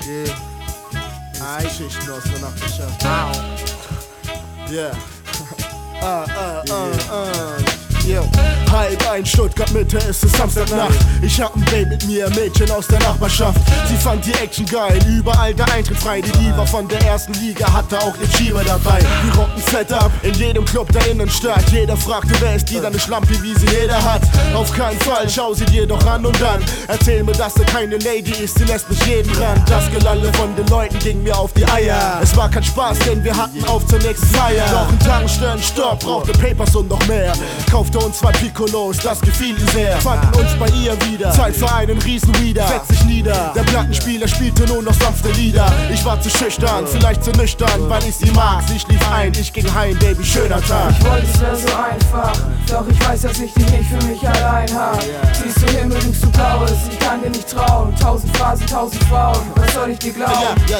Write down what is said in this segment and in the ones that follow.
Geschichten aus der Nachbarschaft. Yeah. Yo. Halb ein, Stuttgart Mitte, ist es Samstagnacht. Ich hab ein Date mit mir, Mädchen aus der Nachbarschaft. Sie fand die Action geil, überall der Eintritt frei. Die Diva von der ersten Liga hatte auch den Schieber dabei. Die rocken fett ab, in jedem Club der Innenstadt. Jeder fragte, wer ist die, dann eine Schlampe, wie sie jeder hat. Auf keinen Fall, schau sie dir doch an und dann erzähl mir, dass sie keine Lady ist, sie lässt mich jeden ran. Das Gelalle von den Leuten ging mir auf die Eier. Es war kein Spaß, denn wir hatten auf zur nächsten Feier. Noch ein Tankstellen, Stopp, brauchte Papers und noch mehr. Kaufte uns 2 Piccolos, das gefiel ihr sehr. Fanden uns bei ihr wieder, Zeit für einen Riesenwieder. Setz dich nieder, der Plattenspieler spielte nur noch sanfte Lieder. Ich war zu schüchtern, vielleicht zu nüchtern, weil ich sie mag. Sie schlief ein, ich ging heim, Baby, schöner Tag. Ich wollte, es wär so einfach, doch ich weiß, dass ich dich nicht für mich allein hab. Siehst du Himmel, lügst du Blaues, ich kann dir nicht trauen. 1000 Phasen, 1000 Frauen, was soll ich dir glauben?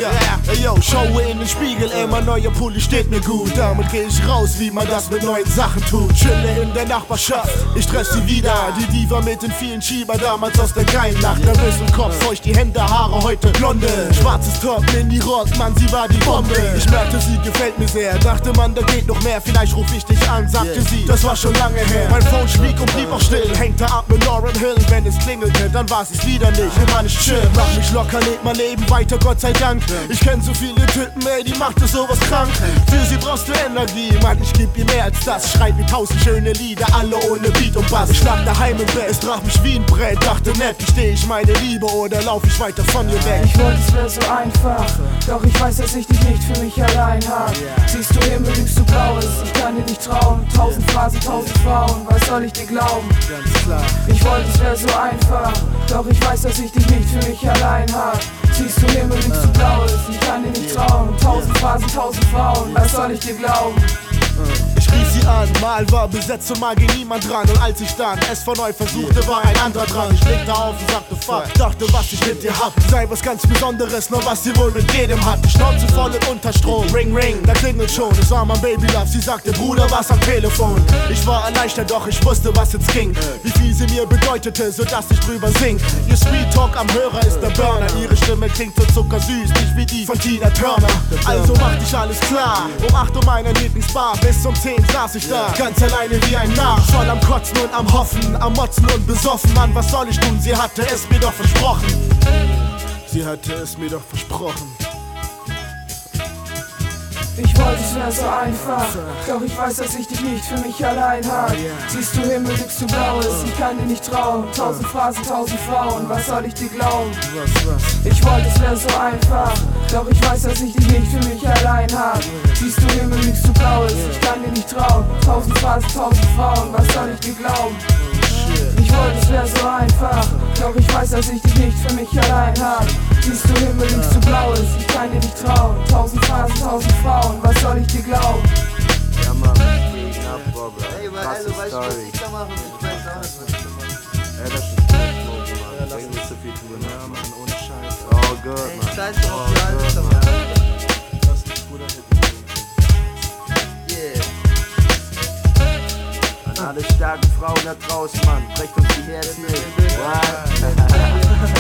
Yo, schaue in den Spiegel, ey, mein neuer Pulli steht mir gut. Damit geh ich raus, wie man das mit neuen Sachen tut. Chille in der Nachbarschaft, ich treff sie wieder. Die Diva mit den vielen Schieber, damals aus der geilen Nacht. Nervös im Kopf, feucht die Hände, Haare heute blonde. Schwarzes Top, Mini-Rock, Mann, sie war die Bombe. Ich merkte, sie gefällt mir sehr, dachte man, da geht noch mehr. Vielleicht ruf ich dich an, sagte sie, das war schon lange her. Mein Phone schwieg und blieb auch still, hängte ab mit Lauryn Hill. Wenn es klingelte, dann war's es wieder nicht. Immer nicht chill, mach mich locker, lebt mein Leben weiter, Gott sei Dank. Ich kenn so viele Typen, ey, die macht es sowas krank. Für sie brauchst du Energie, Mann, ich geb ihr mehr als das. Schreib mir 1000 schöne Lieder, alle ohne Beat und Bass. Ich lag daheim im Bett, es traf mich wie ein Brett. Dachte nett, gesteh ich meine Liebe oder lauf ich weiter von ihr weg? Ich wollte, es wär so einfach, doch ich weiß, dass ich dich nicht für mich allein hab. Siehst du Himmel, lügst du Blaues, ich kann dir nicht trauen. 1000 Phasen, 1000 Frauen, was soll ich dir glauben? Ganz klar. Ich wollte, es wär so einfach, doch ich weiß, dass ich dich nicht für mich allein hab. Siehst du Himmel, lügst du Blaues, ich kann dir nicht trauen. 1000 Phasen, 1000 Frauen, was soll ich dir glauben? Ich rief sie an, mal war besetzt und mal ging niemand dran. Und als ich dann es von neu versuchte, war ein anderer dran. Ich legte auf und sagte fuck, dachte, was ich mit dir hab sei was ganz Besonderes, nur was sie wohl mit jedem hat. Die Schnauze voll und unter Strom, ring ring, da klingelt schon. Es war mein Baby Love, sie sagte, Bruder, was am Telefon. Ich war erleichtert, doch ich wusste, was jetzt ging. Wie viel sie mir bedeutete, sodass ich drüber sing. Ihr Sweet Talk am Hörer ist der Burner. Ihre Stimme klingt so zuckersüß, nicht wie die von Tina Turner. Also machte ich alles klar, um 8 Uhr meiner Lieblingsbar. Bis um 10 saß ich da, ganz alleine wie ein Narr. Voll am Kotzen und am Hoffen, am Motzen und besoffen. Mann, was soll ich tun? Sie hatte es mir doch versprochen. Sie hatte es mir doch versprochen. Ich wollte, es wär so einfach, doch ich weiß, dass ich dich nicht für mich allein hab. Siehst du Himmel, lügst du Blaues, ich kann dir nicht trauen. 1000 Phasen, 1000 Frauen, was soll ich dir glauben? Ich wollte, es wär so einfach, doch ich weiß, dass ich dich nicht für mich allein hab. Siehst du Himmel, lügst du Blaues, ich kann dir nicht trauen. 1000 Phasen, 1000 Frauen, was soll ich dir glauben? Ich wollte, es wär so einfach, doch ich weiß, dass ich dich nicht für mich allein hab. Siehst du Himmel, lügst du Blaues, ich kann dir nicht trauen. 1000 Phasen, 1000 Frauen, was soll ich dir glauben? Ja, Mann, gegen Abbau, bro. Ey, weißt du, was ich da mache? Ich weiß auch nicht. Ey, das ist gut, Mann. Bring nicht so viel tun, ja, Mann, ohne Scheiß. Oh Gott, Ey, Mann. scheiß doch auf die Alter, Mann. Das ist ein guter Hit. Yeah. An alle starken Frauen da draußen, Mann. Brecht uns die Herzen nicht.